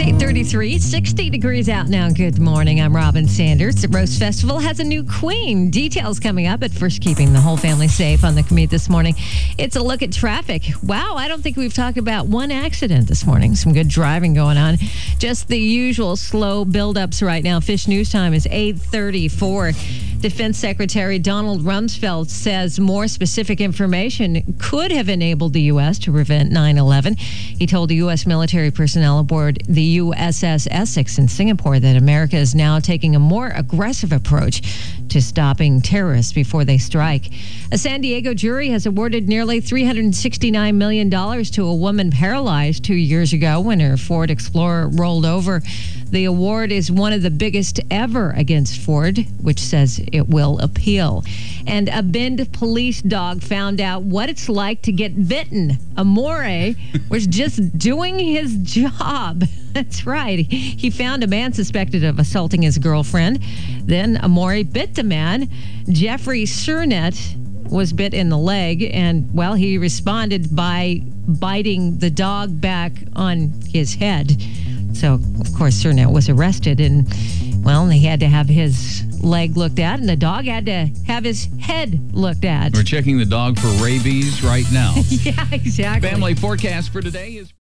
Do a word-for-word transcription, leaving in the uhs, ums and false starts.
eight thirty-three, sixty degrees out now. Good morning. I'm Robin Sanders. The Roast Festival has a new queen. Details coming up, but first, keeping the whole family safe on the commute this morning. It's a look at traffic. Wow, I don't think we've talked about one accident this morning. Some good driving going on. Just the usual slow buildups right now. Fish News Time is eight thirty-four. Defense Secretary Donald Rumsfeld says more specific information could have enabled the U S to prevent nine eleven. He told the U S military personnel aboard the U S S Essex in Singapore that America is now taking a more aggressive approach to stopping terrorists before they strike. A San Diego jury has awarded nearly three hundred sixty-nine million dollars to a woman paralyzed two years ago when her Ford Explorer rolled over. The award is one of the biggest ever against Ford, which says it will appeal. And a Bend police dog found out what it's like to get bitten. Amore was just doing his job. That's right. He found a man suspected of assaulting his girlfriend. Then Amore bit the man. Jeffrey Cernett was bit in the leg, and, well, he responded by biting the dog back on his head. So, of course, Cernett was arrested, and, well, they had to have his leg looked at, and the dog had to have his head looked at. We're checking the dog for rabies right now. Yeah, exactly. Family forecast for today is...